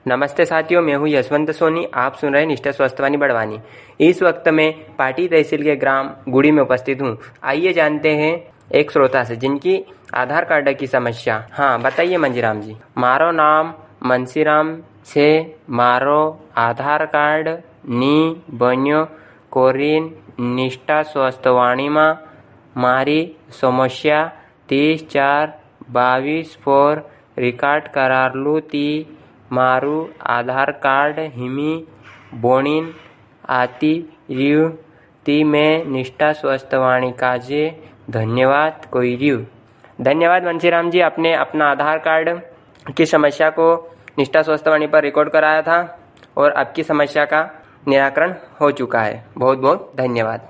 नमस्ते साथियों, मैं हूं यशवंत सोनी। आप सुन रहे हैं निष्ठा स्वस्थवानी बड़वानी। इस वक्त मैं पाटी तहसील के ग्राम गुड़ी में उपस्थित हूं। आइए जानते हैं एक श्रोता से जिनकी आधार कार्ड की समस्या। हाँ, बताइए मंजीराम जी। मारो नाम मनसीराम छे। मारो आधार कार्ड नी बन्यो कोरीन निष्ठा स्वस्थवाणी में मारी समस्या 30/4/22 पर रिकॉर्ड करारलू ती मारू आधार कार्ड हिमी बोणीन आती रियु ती मैं निष्ठा स्वस्थवाणी काजे धन्यवाद कोई रियु। धन्यवाद मनसीराम जी, आपने अपना आधार कार्ड की समस्या को निष्ठा स्वस्थवाणी पर रिकॉर्ड कराया था और आपकी समस्या का निराकरण हो चुका है। बहुत बहुत धन्यवाद।